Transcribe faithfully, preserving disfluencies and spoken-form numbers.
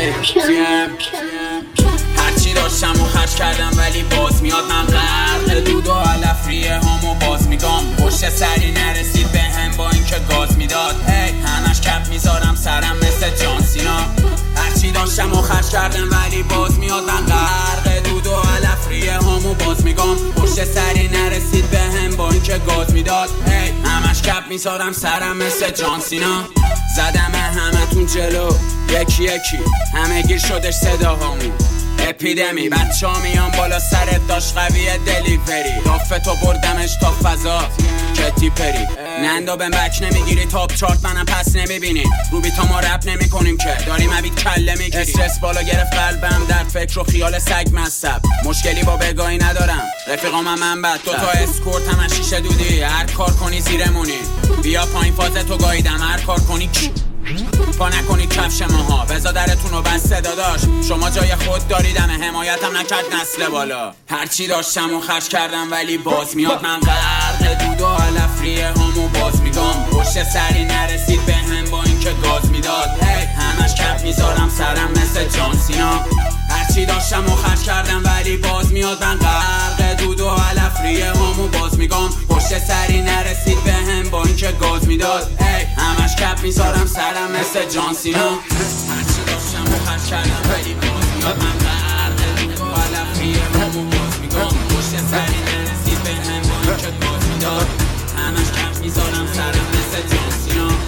هرچی داشتم و خرج کردم ولی باز میاد. من غرق دود و علف ریه همو باز میگم. پشت سری نرسید به هم با اینکه گاز میداد. هی همش کپ میذارم سرم مثل جان سینا. هرچی داشتم و خرج کردم ولی باز میاد. من غرق دود و علف ریه همو باز میگم. پشت سری نرسید به هم با اینکه گاز میداد. هی همش کپ میذارم سرم مثل جان سینا. زدم همه تون جلو یکی یکی، همه گیر شدش صداهامون اپیدمی. بچه ها میان بالا سرت داشت قویه دلیوری. دافتو بردمش تا فضا کتی پری. نندا بهم بک نمیگیری تاپ چارت منم پس نمیبینی. روبی تا ما رپ نمی کنیم که داریم عبید کله میگیری. استرس بالا گرفت قلبم در فکر و خیال سگ مصب. مشکلی با بگاهی ندارم رفیقام هم من بد. دوتا اسکورت هم شیشه دودی هر کار کنی زیرمونی. بیا پایین فاز تو گاییدم هر کار کنی پا نکنی کفش ماها. بزا درتون رو بسته داداش شما جای خود داریدم. حمایتم نکرد نسل بالا. هرچی داشتم و خرج کردم ولی باز میاد. من غرق دود و علف ریه همو باز میگم. پشت سری نرسید به هم با اینکه گاز میداد. هی همش کپ میذارم سرم مثل جان سینا. هرچی داشتم و خرج کردم ولی باز میاد. من غرق دود و علف ریه همو باز میگم. پشت سری نرسید به هم با اینکه گاز میداد. هی همش کپ میذارم سرم مثل جان سینا. هرچی داشتم و خرج کردم